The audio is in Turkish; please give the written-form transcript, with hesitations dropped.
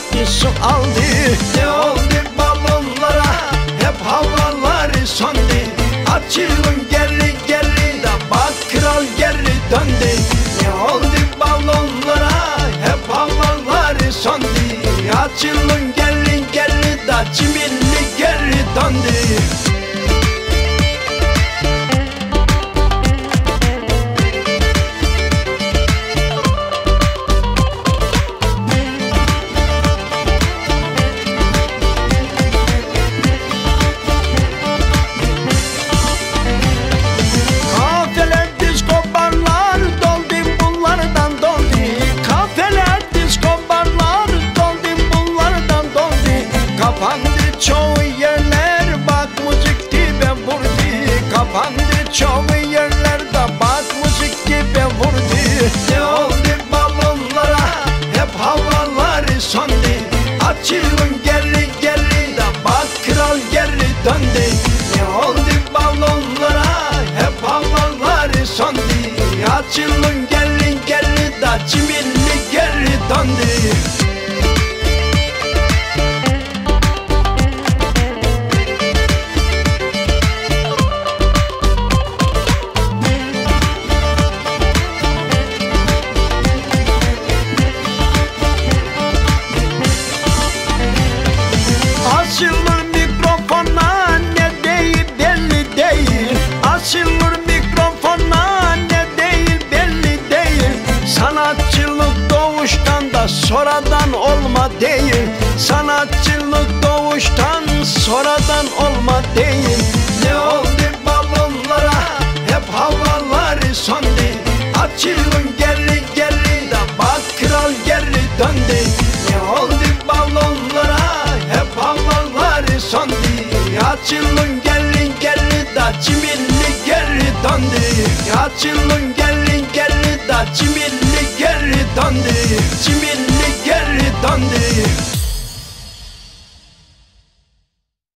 sanki su aldı. Ne oldu balonlara, hep havaları söndü. Açılın geri geri de bak kral geri döndü. Ne oldu balonlara, hep havaları söndü. Açılın geri geri de çiminli geri döndü. Kapandı çoğu yerler, bak müzik dibe vurdu. Kapandı çoğu yerlerde, bak müzik dibe vurdu. Ne oldu balonlara, hep havaları söndü. Açılın geri geri de bak kral geri döndü. Ne oldu balonlara, hep havaları söndü. Açılın geri geri de çiminli geri döndü. Açılır mikrofona, ne değil belli değil. Açılır mikrofona, ne değil belli değil. Sanatçılık doğuştan da sonradan olma değil. Sanatçılık doğuştan sonradan olma değil. Ne oldu balonlara, hep havaları söndü. Açılın geri geri de bak kral geri döndü. Ne oldu balonlara, hep havaları söndü. Açılın gelin geri de çiminli geri döndü. Açılın gelin geri de çiminli geri döndü. Çiminli geri döndü.